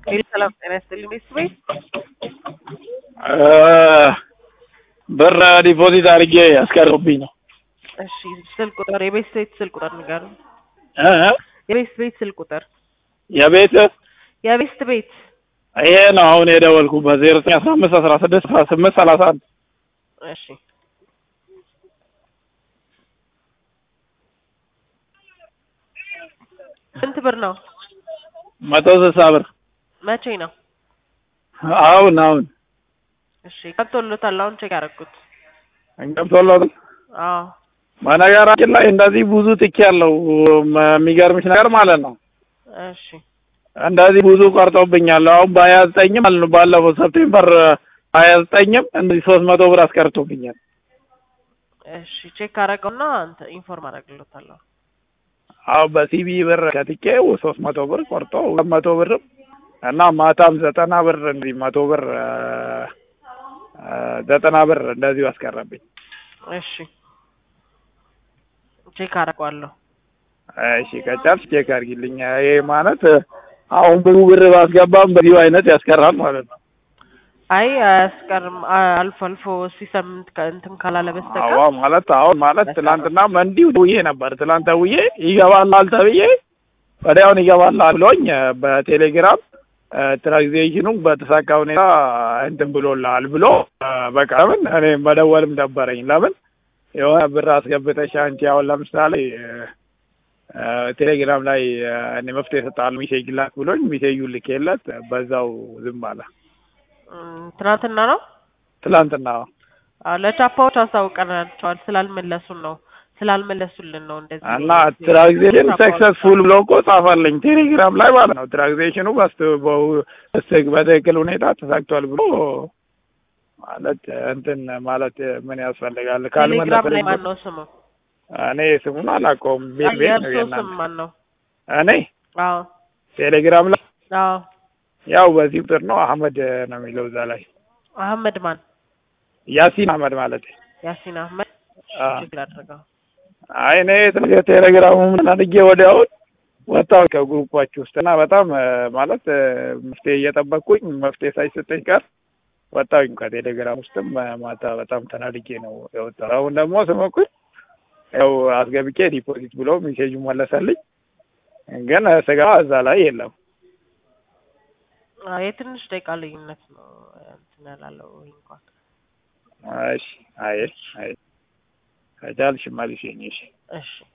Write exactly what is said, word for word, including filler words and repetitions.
ሰላም ጤና ይስጥልኝ ቤተሰቤ ብር ዲፖዚት አድርጌ ያስቀረብኝ ነው። እሺ ስልክ ቁጥር የቤት ቤት ስልክ ቁጥር ንገሩኝ። እ የቤት ቤት ስልክ ቁጥር የቤት የቤት ቤት ይሄ ነው አሁን የደወልኩበት ዜሮ ዘጠኝ አስራ አምስት አስራ ስድስት አስራ ስምንት ሰላሳ አንድ እሺ ስንት ብር ነው? መቶ ስልሳ ብር መቼ ነው? አሁን አሁን እሺ ገብቶልታል። አሁን ቼክ አደረኩት። ገብቶልታል። አዎ በነገራችን ላይ እንደዚህ ብዙ ትክ ያለው የሚገርምሽ ነገር ማለት ነው። እሺ እንደዚህ ብዙ ቆርጦብኛል። አሁን በሀያ ዘጠኝም ማለት ነው ባለፈው ሰፕቴምበር ሀያ ዘጠኝም እንደዚህ ሶስት መቶ ብር አስቀርቶብኛል። እሺ ቼክ አደረገውና አንተ ኢንፎርም አደርግልዎታለሁ። አዎ በሲቢ ብር ከትኬው ሶስት መቶ ብር ቆርጦ ሁለት መቶ ብር እና ማታም ዘጠና ብር እንዲህ መቶ ብር ዘጠና ብር እንደዚህ አስቀረብኝ። እሺ ቼክ አደርገዋለሁ። እሺ ከቻልሽ ቼክ አድርጊልኝ። ይሄ ማለት አሁን ብዙ ብር ባስገባም በዚሁ አይነት ያስቀራል ማለት ነው። አይ አያስቀርም። አልፎ አልፎ ሲሰምንት እንትን ካላለ በስተቀር አዎ ማለት አሁን ማለት ትናንትና መንዲው ደውዬ ነበር። ትናንት ደውዬ ይገባል ተብዬ ወዲያውኑ ይገባል ብሎኝ በቴሌግራም ትራንዛክሽኑ በተሳካ ሁኔታ እንትን ብሎልሃል ብሎ በቃ ምን እኔ መደወልም ደበረኝ። ለምን የሆነ ብር አስገብተሽ አንቺ አሁን ለምሳሌ ቴሌግራም ላይ እኔ መፍትሄ እሰጥሃለሁ ሜሴጅ ላክ ብሎኝ ሜሴጁን ልኬለት በዛው ዝም አለ። ትናንትና ነው ትናንትና አዎ ለቻፓዎች አሳውቀናቸዋል ስላልመለሱን ነው ስላልመለሱልን ነው እንደዚህ እና ትራንዛክሽን ሰክሰስፉል ብሎ እኮ ጻፈልኝ ቴሌግራም ላይ ማለት ነው። ትራንዛክሽኑ በትክክል ሁኔታ ተሳክቷል ብሎ ማለት እንትን ማለት ምን ያስፈልጋል? ቴሌግራም ላይ ማን ነው ስሙ? እኔ ስሙን አላውቀውም። ቤት ቤት ነው የእርሶ ስም ማን ነው? እኔ አዎ ቴሌግራም ላይ አዎ ያው በዚህ ቁጥር ነው አህመድ ነው የሚለው እዛ ላይ። አህመድ ማን? ያሲን አህመድ ማለት ያሲን አህመድ ችግር አድርገው። አይ እኔ ቴሌግራሙ ምን አድርጌ ወዲያው ወጣሁ ከግሩፓችሁ ውስጥ እና በጣም ማለት መፍትሄ እየጠበቅኩኝ መፍትሄ ሳይሰጠኝ ቀር ወጣሁኝ ከቴሌግራም ውስጥም ማታ በጣም ተናድጄ ነው የወጣሁ። አሁን ደግሞ ስሞክር ያው አስገብቼ ዲፖዚት ብሎ ሜሴጁ መለሰልኝ፣ ግን ስገባ እዛ ላይ የለም። አይ ትንሽ ደቂቃ ልዩነት ነው እንትን ያላለው እንኳን። እሺ አይ አይ ከቻልሽ መልሽኝ። እሺ እሺ